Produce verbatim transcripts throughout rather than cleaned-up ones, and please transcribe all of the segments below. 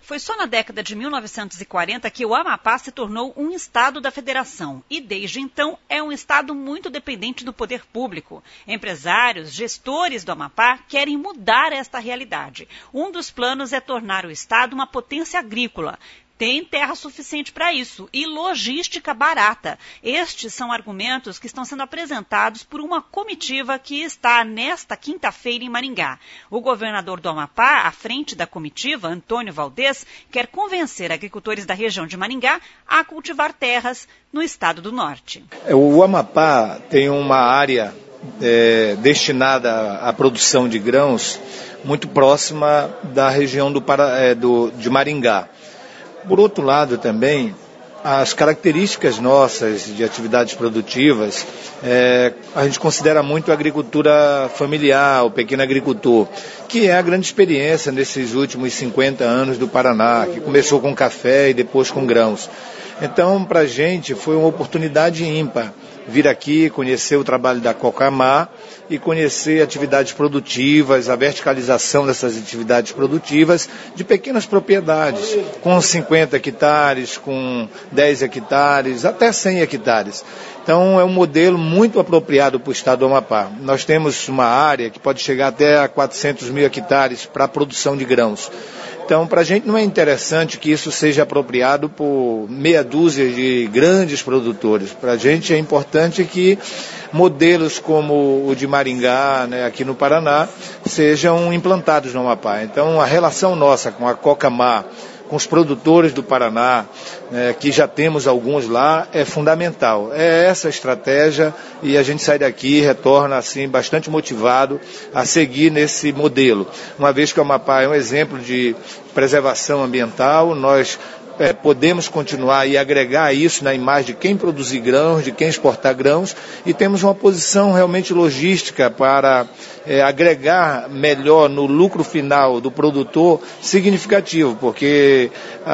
Foi só na década de mil novecentos e quarenta que o Amapá se tornou um estado da federação e, desde então, é um estado muito dependente do poder público. Empresários, gestores do Amapá querem mudar esta realidade. Um dos planos é tornar o estado uma potência agrícola. Tem terra suficiente para isso e logística barata. Estes são argumentos que estão sendo apresentados por uma comitiva que está nesta quinta-feira em Maringá. O governador do Amapá, à frente da comitiva, Antônio Valdez, quer convencer agricultores da região de Maringá a cultivar terras no estado do Norte. O Amapá tem uma área é, destinada à produção de grãos muito próxima da região do, é, do, de Maringá. Por outro lado também, as características nossas de atividades produtivas, é, a gente considera muito a agricultura familiar, o pequeno agricultor, que é a grande experiência nesses últimos cinquenta anos do Paraná, que começou com café e depois com grãos. Então, para a gente, foi uma oportunidade ímpar vir aqui, conhecer o trabalho da Cocamar e conhecer atividades produtivas, a verticalização dessas atividades produtivas de pequenas propriedades, com cinquenta hectares, com dez hectares, até cem hectares. Então, é um modelo muito apropriado para o estado do Amapá. Nós temos uma área que pode chegar até a quatrocentos mil hectares para a produção de grãos. Então, para a gente não é interessante que isso seja apropriado por meia dúzia de grandes produtores. Para a gente é importante que modelos como o de Maringá, né, aqui no Paraná, sejam implantados no Amapá. Então, a relação nossa com a Cocamar, com os produtores do Paraná, né, que já temos alguns lá, é fundamental. É essa a estratégia e a gente sai daqui e retorna assim, bastante motivado a seguir nesse modelo. Uma vez que o Amapá é um exemplo de preservação ambiental, nós É, podemos continuar e agregar isso na imagem de quem produzir grãos, de quem exportar grãos, e temos uma posição realmente logística para é, agregar melhor no lucro final do produtor significativo, porque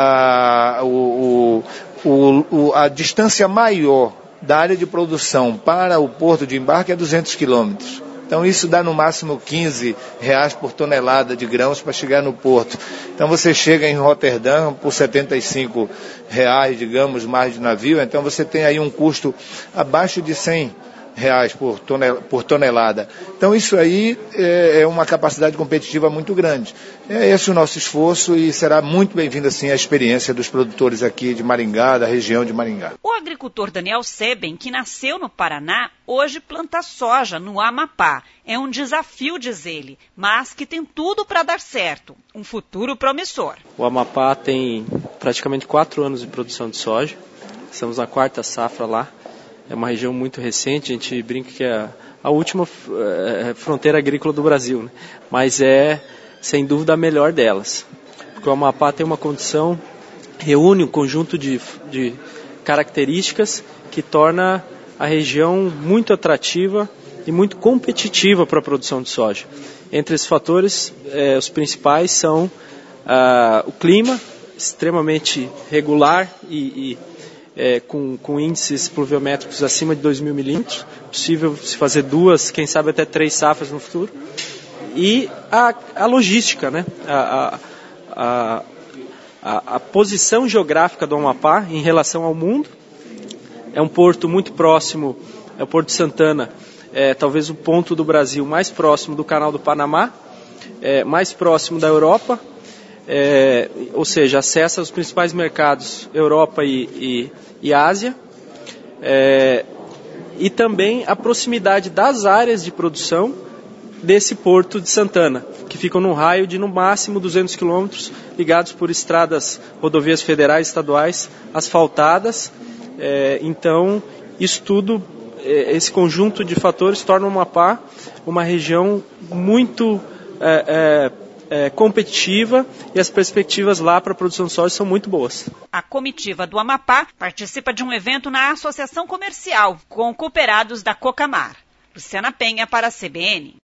a, o, o, o, a distância maior da área de produção para o porto de embarque é duzentos quilômetros. Então isso dá no máximo quinze reais por tonelada de grãos para chegar no porto. Então você chega em Roterdã por setenta e cinco reais, digamos, mais de navio, então você tem aí um custo abaixo de cem reais por tonelada. Então isso aí é uma capacidade competitiva muito grande. É esse o nosso esforço e será muito bem-vinda assim a experiência dos produtores aqui de Maringá, da região de Maringá. O agricultor Daniel Seben, que nasceu no Paraná, hoje planta soja no Amapá. É um desafio, diz ele, mas que tem tudo para dar certo. Um futuro promissor. O Amapá tem praticamente quatro anos de produção de soja. Estamos na quarta safra lá. É uma região muito recente, a gente brinca que é a última é, fronteira agrícola do Brasil, né? Mas é, sem dúvida, a melhor delas. Porque o Amapá tem uma condição, reúne um conjunto de, de características que torna a região muito atrativa e muito competitiva para a produção de soja. Entre esses fatores, é, os principais são ah, o clima, extremamente regular e... e É, com, com índices pluviométricos acima de dois mil milímetros, possível se fazer duas, quem sabe até três safras no futuro, e a, a logística, né? a, a, a, a posição geográfica do Amapá em relação ao mundo. É um porto muito próximo, é o Porto de Santana, é talvez o ponto do Brasil mais próximo do Canal do Panamá, é, mais próximo da Europa, É, ou seja, acessa os principais mercados Europa e, e, e Ásia, é, e também a proximidade das áreas de produção desse Porto de Santana, que ficam num raio de no máximo duzentos quilômetros, ligados por estradas, rodovias federais, estaduais, asfaltadas. É, então, isso tudo, é, esse conjunto de fatores torna o Amapá uma região muito é, é, É, competitiva e as perspectivas lá para a produção de soja são muito boas. A comitiva do Amapá participa de um evento na Associação Comercial com cooperados da Cocamar. Luciana Penha para a C B N.